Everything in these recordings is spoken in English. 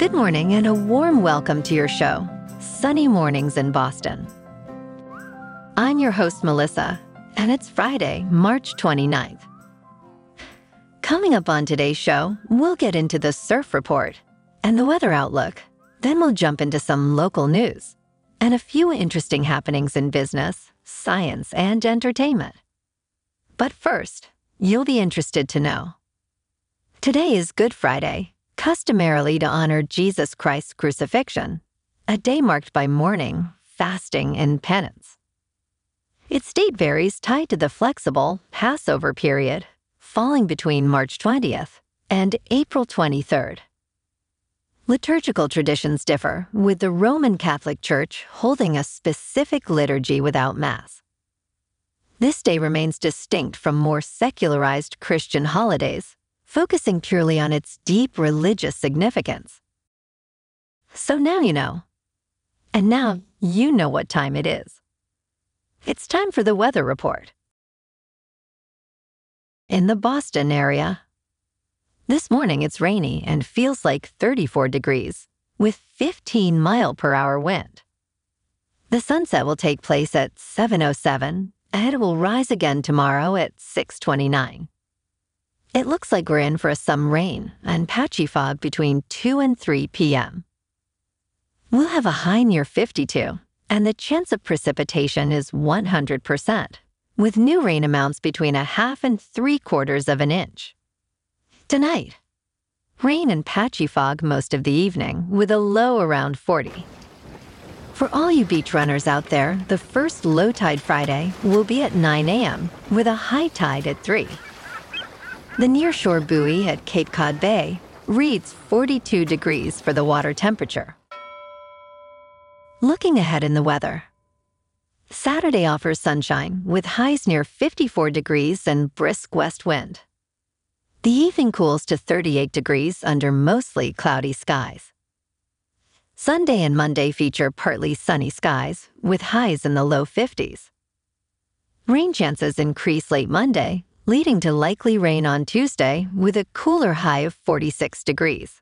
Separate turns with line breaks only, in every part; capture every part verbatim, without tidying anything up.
Good morning and a warm welcome to your show, Sunny Mornings in Boston. I'm your host, Melissa, and it's Friday, March twenty-ninth. Coming up on today's show, we'll get into the surf report and the weather outlook. Then we'll jump into some local news and a few interesting happenings in business, science, and entertainment. But first, you'll be interested to know. Today is Good Friday, customarily to honor Jesus Christ's crucifixion, a day marked by mourning, fasting, and penance. Its date varies tied to the flexible Passover period, falling between March twentieth and April twenty-third. Liturgical traditions differ, with the Roman Catholic Church holding a specific liturgy without Mass. This day remains distinct from more secularized Christian holidays, focusing purely on its deep religious significance. So now you know. And now you know what time it is. It's time for the weather report. In the Boston area, this morning it's rainy and feels like thirty-four degrees, with fifteen mile per hour wind. The sunset will take place at seven oh seven, and it will rise again tomorrow at six twenty-nine. It looks like we're in for some rain and patchy fog between two and three p.m. We'll have a high near fifty-two, and the chance of precipitation is one hundred percent, with new rain amounts between a half and three quarters of an inch. Tonight, rain and patchy fog most of the evening, with a low around forty. For all you beach runners out there, the first low tide Friday will be at nine a.m., with a high tide at three. The nearshore buoy at Cape Cod Bay reads forty-two degrees for the water temperature. Looking ahead in the weather, Saturday offers sunshine with highs near fifty-four degrees and brisk west wind. The evening cools to thirty-eight degrees under mostly cloudy skies. Sunday and Monday feature partly sunny skies with highs in the low fifties. Rain chances increase late Monday, leading to likely rain on Tuesday with a cooler high of forty-six degrees.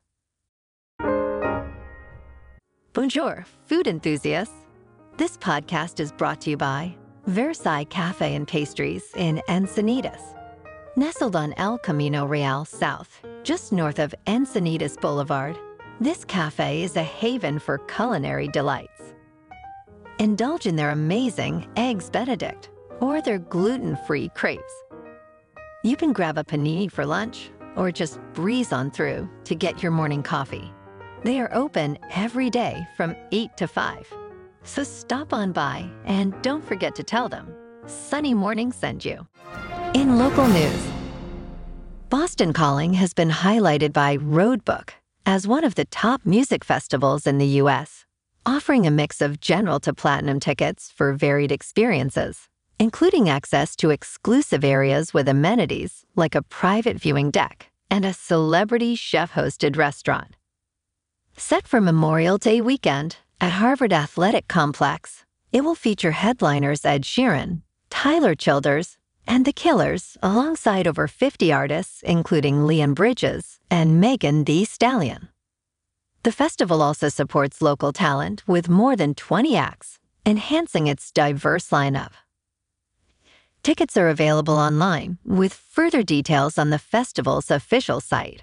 Bonjour, food enthusiasts. This podcast is brought to you by Versailles Cafe and Pastries in Encinitas. Nestled on El Camino Real South, just north of Encinitas Boulevard, this cafe is a haven for culinary delights. Indulge in their amazing Eggs Benedict or their gluten-free crepes. You can grab a panini for lunch or just breeze on through to get your morning coffee. They are open every day from eight to five. So stop on by and don't forget to tell them Sunny Morning sent you. In local news, Boston Calling has been highlighted by Roadbook as one of the top music festivals in the U S, offering a mix of general to platinum tickets for varied experiences, including access to exclusive areas with amenities like a private viewing deck and a celebrity chef-hosted restaurant. Set for Memorial Day weekend at Harvard Athletic Complex, it will feature headliners Ed Sheeran, Tyler Childers, and The Killers alongside over fifty artists, including Leon Bridges and Megan Thee Stallion. The festival also supports local talent with more than twenty acts, enhancing its diverse lineup. Tickets are available online, with further details on the festival's official site.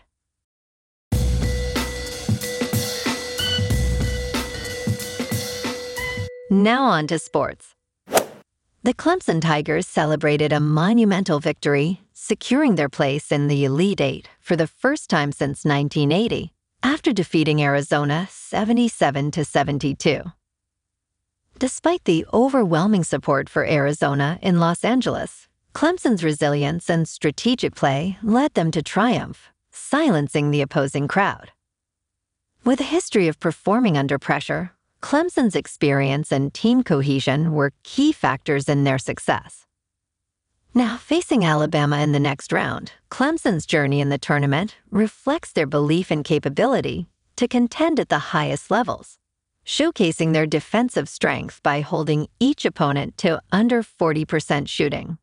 Now on to sports. The Clemson Tigers celebrated a monumental victory, securing their place in the Elite Eight for the first time since nineteen eighty, after defeating Arizona seventy-seven to seventy-two. Despite the overwhelming support for Arizona in Los Angeles, Clemson's resilience and strategic play led them to triumph, silencing the opposing crowd. With a history of performing under pressure, Clemson's experience and team cohesion were key factors in their success. Now, facing Alabama in the next round, Clemson's journey in the tournament reflects their belief and capability to contend at the highest levels, showcasing their defensive strength by holding each opponent to under forty percent shooting.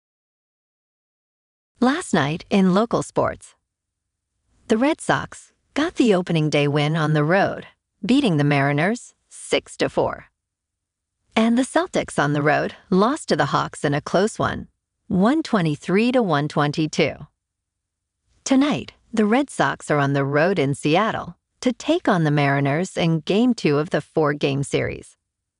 Last night in local sports, the Red Sox, got the opening day win on the road, beating the Mariners six to four. And the Celtics on the road lost to the Hawks in a close one, one twenty-three to one twenty-two. Tonight, the Red Sox are on the road in Seattle to take on the Mariners in Game two of the four-game series.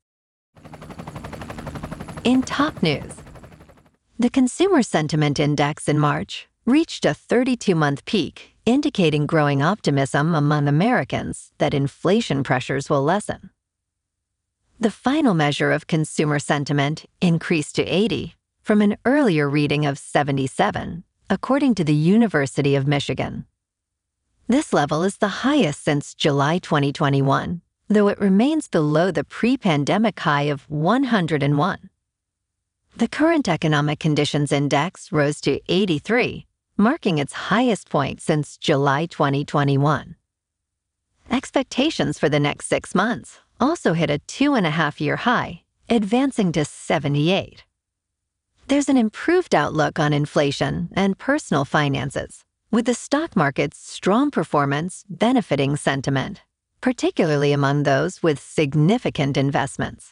In top news, the Consumer Sentiment Index in March reached a thirty-two-month peak, indicating growing optimism among Americans that inflation pressures will lessen. The final measure of consumer sentiment increased to eighty from an earlier reading of seventy-seven, according to the University of Michigan. This level is the highest since July twenty twenty-one, though it remains below the pre-pandemic high of one hundred one. The current economic conditions index rose to eighty-three, marking its highest point since July twenty twenty-one. Expectations for the next six months also hit a two-and-a-half-year high, advancing to seventy-eight. There's an improved outlook on inflation and personal finances, with the stock market's strong performance benefiting sentiment, particularly among those with significant investments.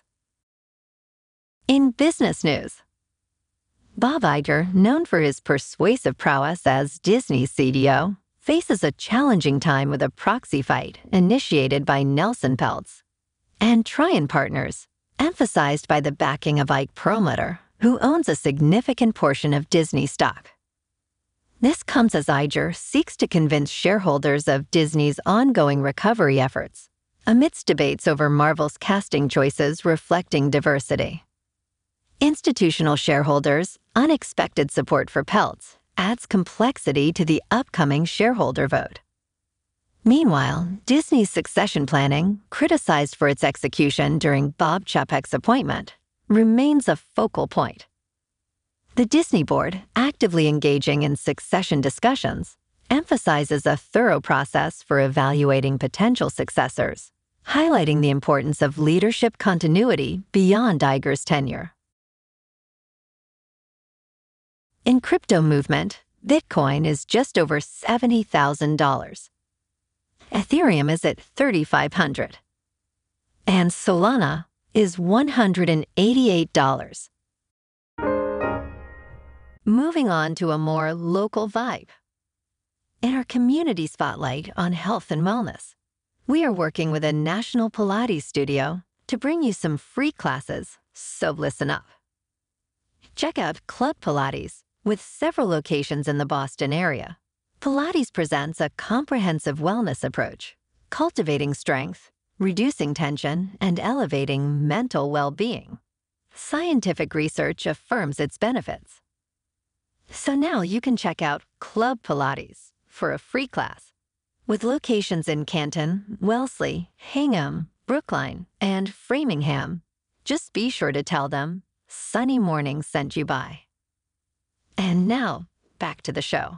In business news, Bob Iger, known for his persuasive prowess as Disney's C E O, faces a challenging time with a proxy fight initiated by Nelson Peltz and Trian Partners, emphasized by the backing of Ike Perlmutter, who owns a significant portion of Disney stock. This comes as Iger seeks to convince shareholders of Disney's ongoing recovery efforts, amidst debates over Marvel's casting choices reflecting diversity. Institutional shareholders' unexpected support for Peltz adds complexity to the upcoming shareholder vote. Meanwhile, Disney's succession planning, criticized for its execution during Bob Chapek's appointment, remains a focal point. The Disney board, actively engaging in succession discussions, emphasizes a thorough process for evaluating potential successors, highlighting the importance of leadership continuity beyond Iger's tenure. In crypto movement, Bitcoin is just over seventy thousand dollars. Ethereum is at thirty-five hundred dollars. And Solana is one hundred eighty-eight dollars. Moving on to a more local vibe. In our community spotlight on health and wellness, we are working with a national Pilates studio to bring you some free classes, so listen up. Check out Club Pilates, with several locations in the Boston area. Pilates presents a comprehensive wellness approach, cultivating strength, reducing tension, and elevating mental well-being. Scientific research affirms its benefits. So now you can check out Club Pilates for a free class. With locations in Canton, Wellesley, Hingham, Brookline, and Framingham, just be sure to tell them Sunny Morning sent you by. And now, back to the show.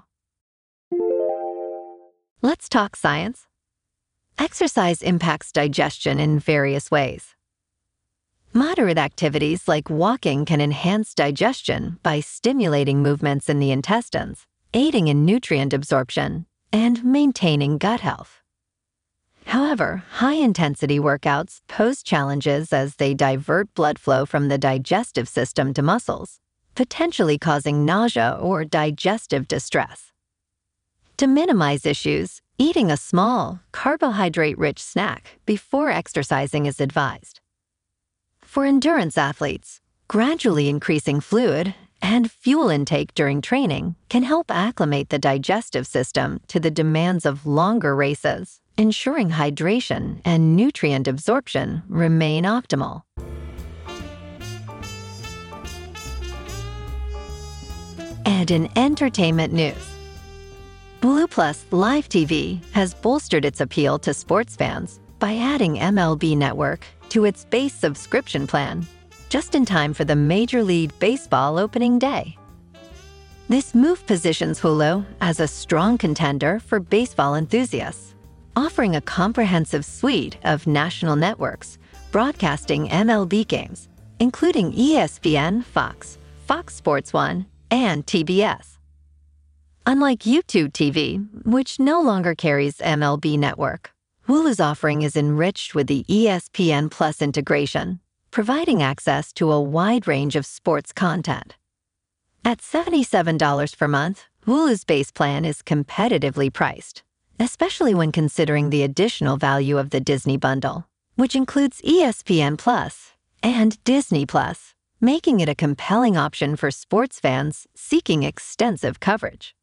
Let's talk science. Exercise impacts digestion in various ways. Moderate activities like walking can enhance digestion by stimulating movements in the intestines, aiding in nutrient absorption, and maintaining gut health. However, high-intensity workouts pose challenges as they divert blood flow from the digestive system to muscles, potentially causing nausea or digestive distress. To minimize issues, eating a small, carbohydrate-rich snack before exercising is advised. For endurance athletes, gradually increasing fluid and fuel intake during training can help acclimate the digestive system to the demands of longer races, ensuring hydration and nutrient absorption remain optimal. And in entertainment news, Blue Plus Live T V has bolstered its appeal to sports fans by adding M L B Network to its base subscription plan, just in time for the Major League Baseball opening day. This move positions Hulu as a strong contender for baseball enthusiasts, offering a comprehensive suite of national networks broadcasting M L B games, including E S P N, Fox, Fox Sports one, and T B S. Unlike YouTube T V, which no longer carries M L B Network, Hulu's offering is enriched with the E S P N Plus integration, providing access to a wide range of sports content. At seventy-seven dollars per month, Hulu's base plan is competitively priced, especially when considering the additional value of the Disney Bundle, which includes E S P N Plus and Disney Plus, making it a compelling option for sports fans seeking extensive coverage.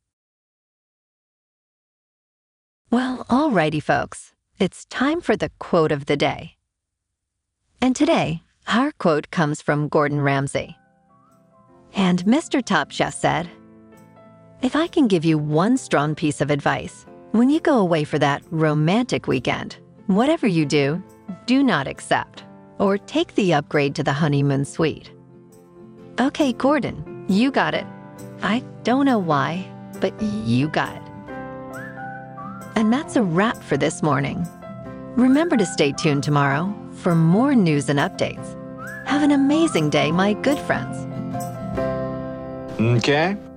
Well, alrighty, folks. It's time for the quote of the day. And today, our quote comes from Gordon Ramsay. And Mister Top Chef said, "If I can give you one strong piece of advice, when you go away for that romantic weekend, whatever you do, do not accept or take the upgrade to the honeymoon suite." Okay, Gordon, you got it. I don't know why, but you got it. And that's a wrap for this morning. Remember to stay tuned tomorrow for more news and updates. Have an amazing day, my good friends.
Okay.